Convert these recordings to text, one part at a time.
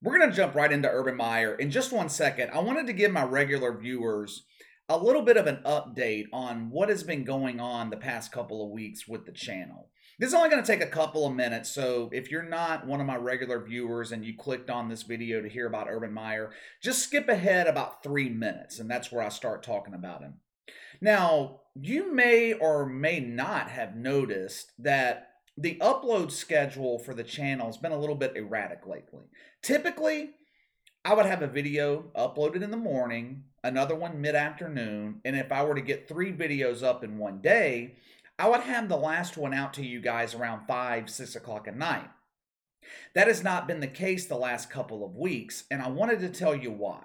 We're going to jump right into Urban Meyer. In just 1 second, I wanted to give my regular viewers a little bit of an update on what has been going on the past couple of weeks with the channel. This is only going to take a couple of minutes, so if you're not one of my regular viewers and you clicked on this video to hear about Urban Meyer, just skip ahead about 3 minutes, and that's where I start talking about him. Now, you may or may not have noticed that the upload schedule for the channel has been a little bit erratic lately. Typically, I would have a video uploaded in the morning, another one mid-afternoon, and if I were to get 3 videos up in one day, I would have the last one out to you guys around 5, 6 o'clock at night. That has not been the case the last couple of weeks, and I wanted to tell you why.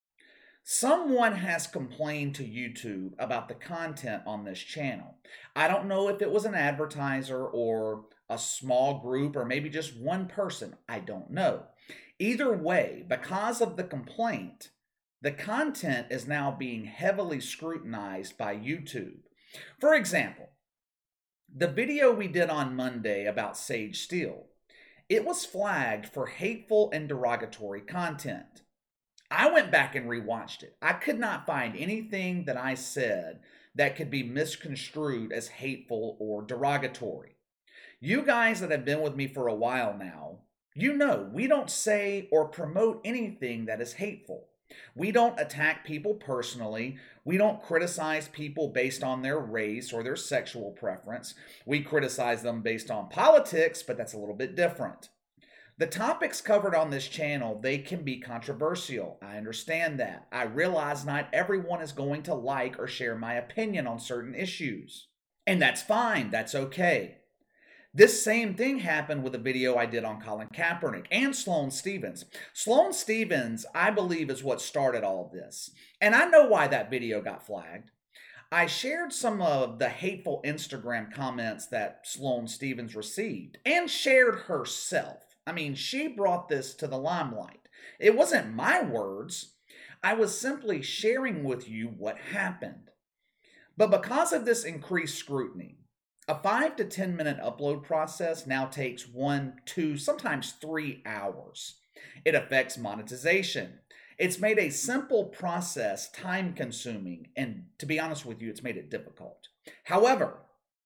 Someone has complained to YouTube about the content on this channel. I don't know if it was an advertiser or a small group or maybe just one person. I don't know. Either way, because of the complaint, the content is now being heavily scrutinized by YouTube. For example, the video we did on Monday about Sage Steele, it was flagged for hateful and derogatory content. I went back and rewatched it. I could not find anything that I said that could be misconstrued as hateful or derogatory. You guys that have been with me for a while now, you know we don't say or promote anything that is hateful. We don't attack people personally. We don't criticize people based on their race or their sexual preference. We criticize them based on politics, but that's a little bit different. The topics covered on this channel, they can be controversial. I understand that. I realize not everyone is going to like or share my opinion on certain issues. And that's fine. That's okay. This same thing happened with a video I did on Colin Kaepernick and Sloane Stephens. Sloane Stephens, I believe, is what started all of this. And I know why that video got flagged. I shared some of the hateful Instagram comments that Sloane Stephens received and shared herself. I mean, she brought this to the limelight. It wasn't my words. I was simply sharing with you what happened. But because of this increased scrutiny, a 5 to 10 minute upload process now takes 1, 2, sometimes 3 hours. It affects monetization. It's made a simple process time consuming, and to be honest with you, it's made it difficult. However,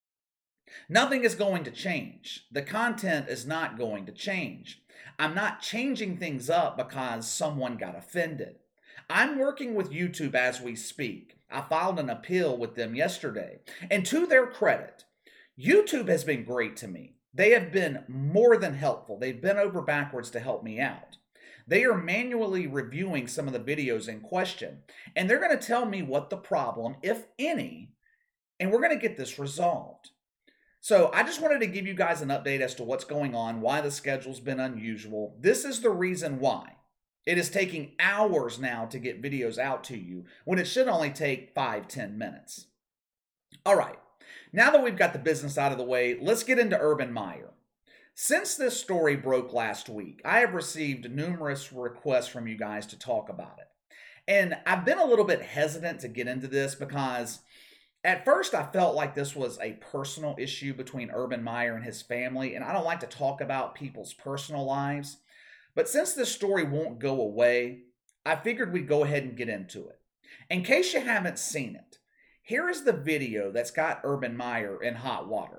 nothing is going to change. The content is not going to change. I'm not changing things up because someone got offended. I'm working with YouTube as we speak. I filed an appeal with them yesterday. And to their credit, YouTube has been great to me. They have been more than helpful. They've bent over backwards to help me out. They are manually reviewing some of the videos in question, and they're going to tell me what the problem, if any, and we're going to get this resolved. So I just wanted to give you guys an update as to what's going on, why the schedule's been unusual. This is the reason why. It is taking hours now to get videos out to you when it should only take 5, 10 minutes. All right, now that we've got the business out of the way, let's get into Urban Meyer. Since this story broke last week, I have received numerous requests from you guys to talk about it. And I've been a little bit hesitant to get into this because at first, I felt like this was a personal issue between Urban Meyer and his family, and I don't like to talk about people's personal lives. But since this story won't go away, I figured we'd go ahead and get into it. In case you haven't seen it, here is the video that's got Urban Meyer in hot water.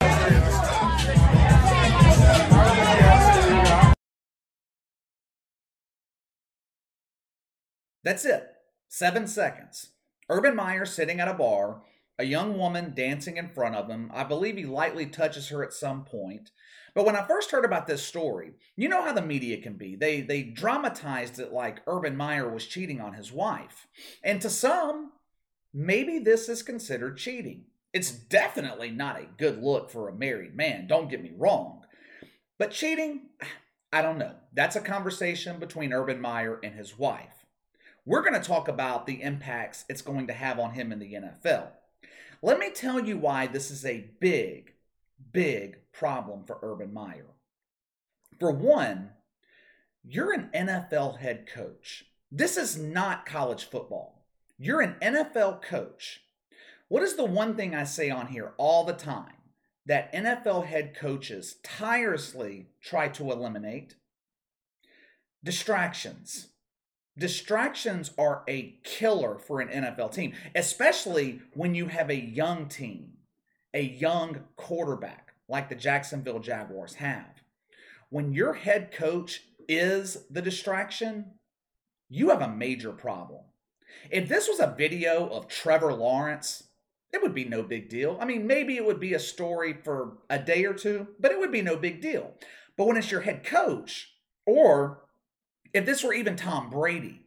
That's it. 7 seconds. Urban Meyer sitting at a bar, a young woman dancing in front of him. I believe he lightly touches her at some point. But when I first heard about this story, you know how the media can be. They dramatized it like Urban Meyer was cheating on his wife. And to some, maybe this is considered cheating. It's definitely not a good look for a married man, don't get me wrong. But cheating, I don't know. That's a conversation between Urban Meyer and his wife. We're going to talk about the impacts it's going to have on him in the NFL. Let me tell you why this is a big, big problem for Urban Meyer. For one, you're an NFL head coach. This is not college football. You're an NFL coach. What is the one thing I say on here all the time that NFL head coaches tirelessly try to eliminate? Distractions. Distractions are a killer for an NFL team, especially when you have a young team, a young quarterback like the Jacksonville Jaguars have. When your head coach is the distraction, you have a major problem. If this was a video of Trevor Lawrence, it would be no big deal. I mean, maybe it would be a story for a day or two, but it would be no big deal. But when it's your head coach, or if this were even Tom Brady,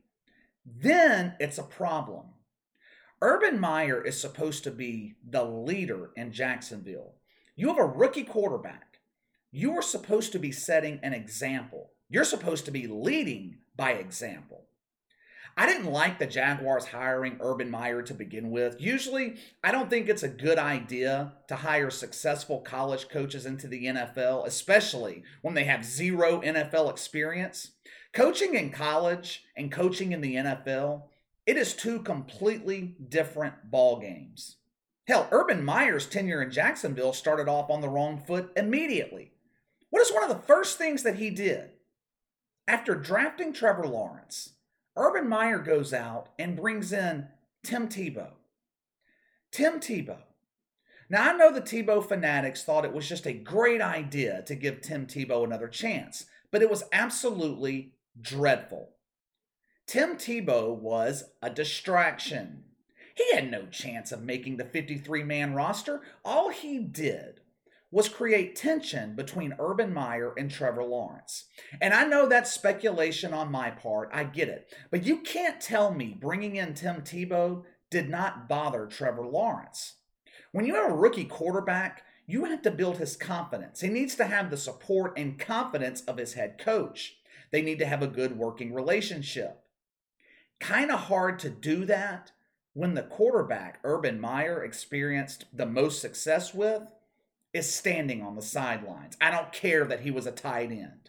then it's a problem. Urban Meyer is supposed to be the leader in Jacksonville. You have a rookie quarterback. You are supposed to be setting an example. You're supposed to be leading by example. I didn't like the Jaguars hiring Urban Meyer to begin with. Usually, I don't think it's a good idea to hire successful college coaches into the NFL, especially when they have zero NFL experience. Coaching in college and coaching in the NFL, it is two completely different ball games. Hell, Urban Meyer's tenure in Jacksonville started off on the wrong foot immediately. What is one of the first things that he did? After drafting Trevor Lawrence, Urban Meyer goes out and brings in Tim Tebow. Tim Tebow. Now, I know the Tebow fanatics thought it was just a great idea to give Tim Tebow another chance, but it was absolutely dreadful. Tim Tebow was a distraction. He had no chance of making the 53-man roster. All he did was create tension between Urban Meyer and Trevor Lawrence. And I know that's speculation on my part, I get it. But you can't tell me bringing in Tim Tebow did not bother Trevor Lawrence. When you have a rookie quarterback, you have to build his confidence. He needs to have the support and confidence of his head coach. They need to have a good working relationship. Kind of hard to do that when the quarterback Urban Meyer experienced the most success with is standing on the sidelines. I don't care that he was a tight end.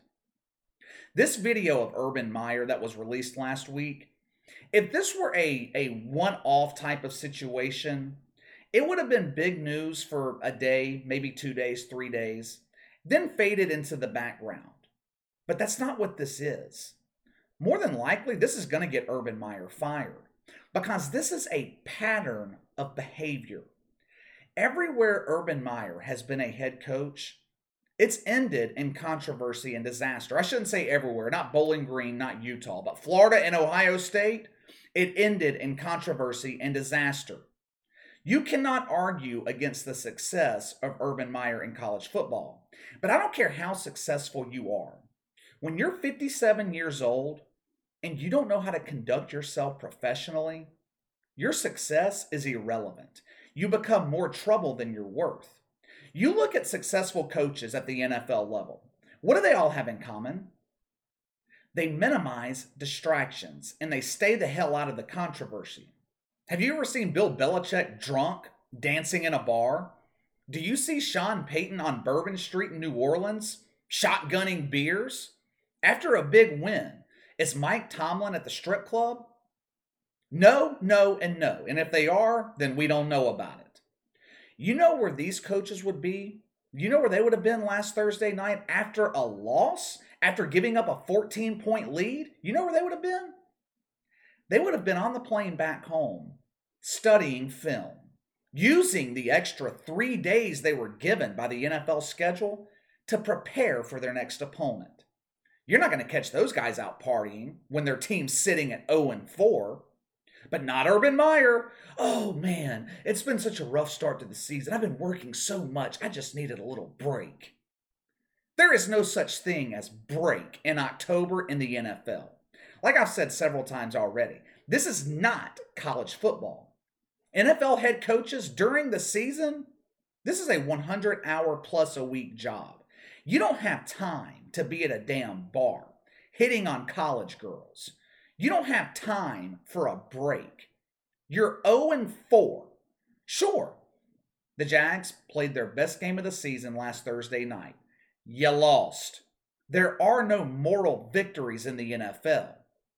This video of Urban Meyer that was released last week, if this were a one-off type of situation, it would have been big news for a day, maybe 2 days, 3 days, then faded into the background. But that's not what this is. More than likely, this is going to get Urban Meyer fired because this is a pattern of behavior. Everywhere Urban Meyer has been a head coach, it's ended in controversy and disaster. I shouldn't say everywhere, not Bowling Green, not Utah, but Florida and Ohio State, it ended in controversy and disaster. You cannot argue against the success of Urban Meyer in college football, but I don't care how successful you are. When you're 57 years old and you don't know how to conduct yourself professionally, your success is irrelevant. You become more trouble than you're worth. You look at successful coaches at the NFL level. What do they all have in common? They minimize distractions and they stay the hell out of the controversy. Have you ever seen Bill Belichick drunk, dancing in a bar? Do you see Sean Payton on Bourbon Street in New Orleans, shotgunning beers? After a big win, is Mike Tomlin at the strip club? No, no, and no. And if they are, then we don't know about it. You know where these coaches would be? You know where they would have been last Thursday night after a loss? After giving up a 14-point lead? You know where they would have been? They would have been on the plane back home, studying film, using the extra 3 days they were given by the NFL schedule to prepare for their next opponent. You're not going to catch those guys out partying when their team's sitting at 0-4. But not Urban Meyer. Oh man, it's been such a rough start to the season. I've been working so much, I just needed a little break. There is no such thing as break in October in the NFL. Like I've said several times already, this is not college football. NFL head coaches during the season, this is a 100-hour plus a week job. You don't have time to be at a damn bar, hitting on college girls. You don't have time for a break. You're 0-4. Sure, the Jags played their best game of the season last Thursday night. You lost. There are no moral victories in the NFL.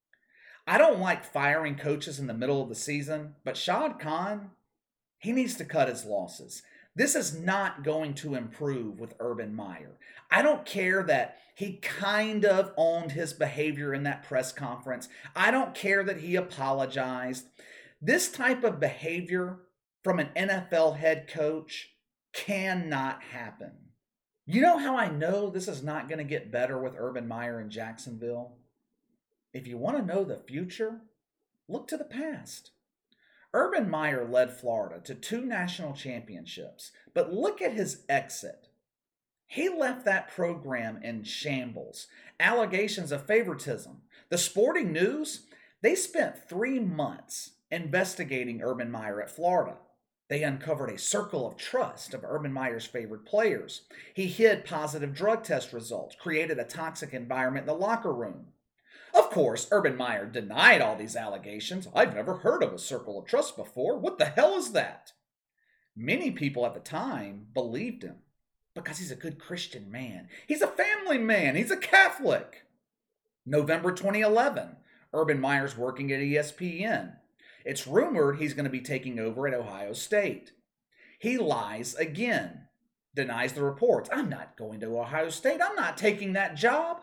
I don't like firing coaches in the middle of the season, but Shad Khan, he needs to cut his losses. This is not going to improve with Urban Meyer. I don't care that he kind of owned his behavior in that press conference. I don't care that he apologized. This type of behavior from an NFL head coach cannot happen. You know how I know this is not going to get better with Urban Meyer in Jacksonville? If you want to know the future, look to the past. Urban Meyer led Florida to 2 national championships, but look at his exit. He left that program in shambles, allegations of favoritism. The Sporting News, they spent 3 months investigating Urban Meyer at Florida. They uncovered a circle of trust of Urban Meyer's favorite players. He hid positive drug test results, created a toxic environment in the locker room. Of course, Urban Meyer denied all these allegations. I've never heard of a circle of trust before. What the hell is that? Many people at the time believed him because he's a good Christian man. He's a family man. He's a Catholic. November 2011, Urban Meyer's working at ESPN. It's rumored he's going to be taking over at Ohio State. He lies again, denies the reports. I'm not going to Ohio State. I'm not taking that job.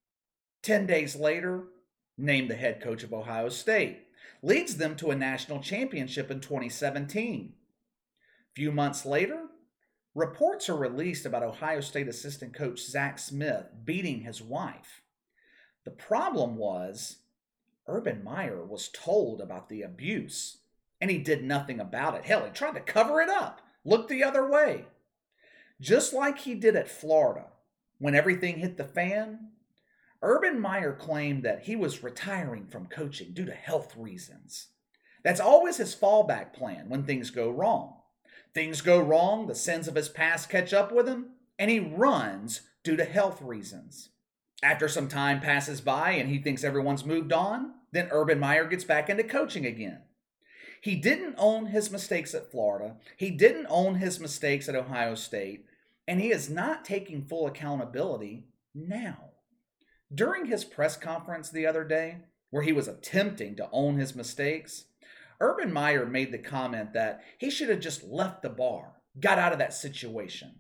10 days later, named the head coach of Ohio State. Leads them to a national championship in 2017. Few months later, reports are released about Ohio State assistant coach Zach Smith beating his wife. The problem was, Urban Meyer was told about the abuse, and he did nothing about it. Hell, he tried to cover it up, look the other way. Just like he did at Florida, when everything hit the fan, Urban Meyer claimed that he was retiring from coaching due to health reasons. That's always his fallback plan when things go wrong. Things go wrong, the sins of his past catch up with him, and he runs due to health reasons. After some time passes by and he thinks everyone's moved on, then Urban Meyer gets back into coaching again. He didn't own his mistakes at Florida. He didn't own his mistakes at Ohio State, and he is not taking full accountability now. During his press conference the other day, where he was attempting to own his mistakes, Urban Meyer made the comment that he should have just left the bar, got out of that situation.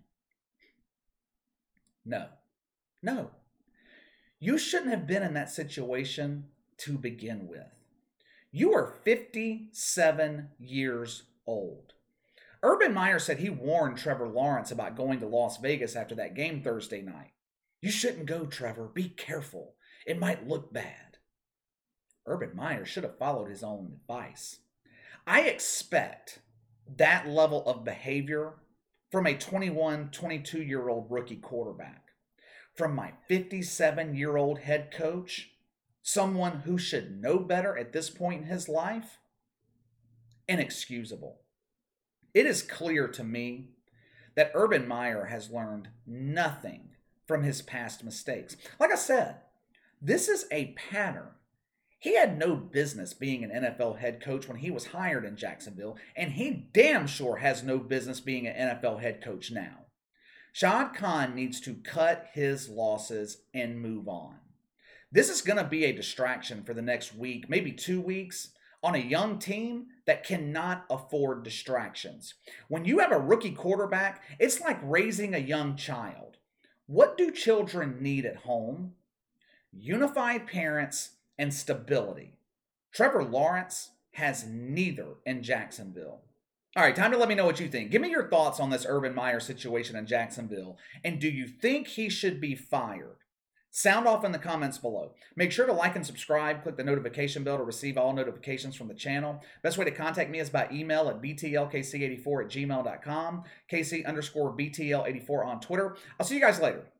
No. You shouldn't have been in that situation to begin with. You are 57 years old. Urban Meyer said he warned Trevor Lawrence about going to Las Vegas after that game Thursday night. You shouldn't go, Trevor. Be careful. It might look bad. Urban Meyer should have followed his own advice. I expect that level of behavior from a 21, 22-year-old rookie quarterback. From my 57-year-old head coach, someone who should know better at this point in his life, inexcusable. It is clear to me that Urban Meyer has learned nothing from his past mistakes. Like I said, this is a pattern. He had no business being an NFL head coach when he was hired in Jacksonville, and he damn sure has no business being an NFL head coach now. Shad Khan needs to cut his losses and move on. This is going to be a distraction for the next week, maybe 2 weeks, on a young team that cannot afford distractions. When you have a rookie quarterback, it's like raising a young child. What do children need at home? Unified parents and stability. Trevor Lawrence has neither in Jacksonville. All right, time to let me know what you think. Give me your thoughts on this Urban Meyer situation in Jacksonville. And do you think he should be fired? Sound off in the comments below. Make sure to like and subscribe. Click the notification bell to receive all notifications from the channel. Best way to contact me is by email at btlkc84@gmail.com, KC_BTL84 on Twitter. I'll see you guys later.